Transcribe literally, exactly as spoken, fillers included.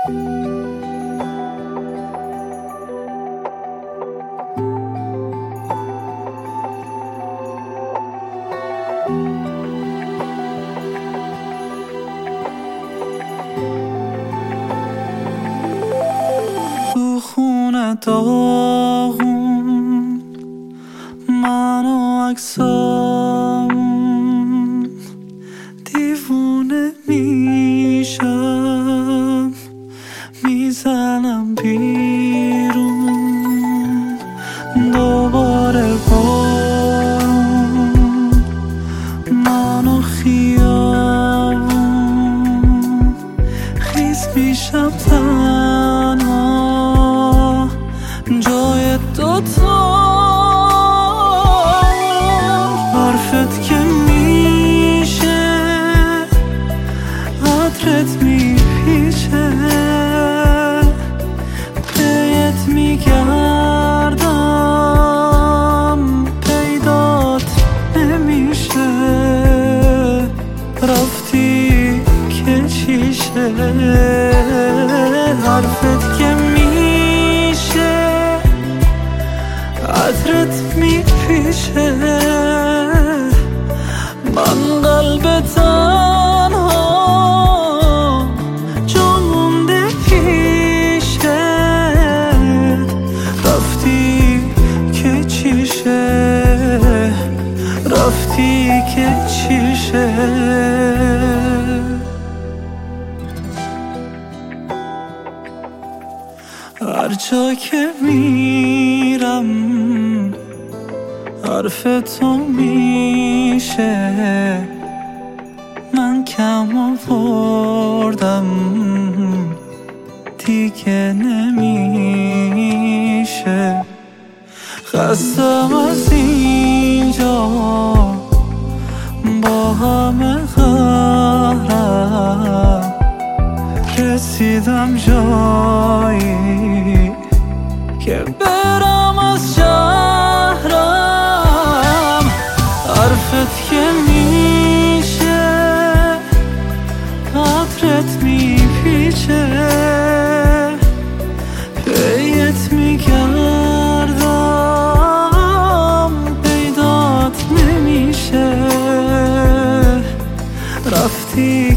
تو خونه داغون من و عکسام دیوونه میشم، میزنم بیرون دوباره بارون، من و خیابون خیس میشم تنها جای دوتا. حرفت که میشه عطرت میپیچه، پیت میگردم پیدات نمیشه، رفتی که چیشه. حرفت که میشه عطرت میپیچه، من قلب تنها جون مونده پیشه، رفتی که چیشه، رفتی که چیشه. هر جا که میرم حرف تو میشه، من کم آوردم دیگه نمیشه. خستم از اینجا با همه قهرم، رسیدم جایی که برم از شهرم. حرفت که میشه عطرت میپیچه، پیت میگردم پیدات نمیشه، رفتی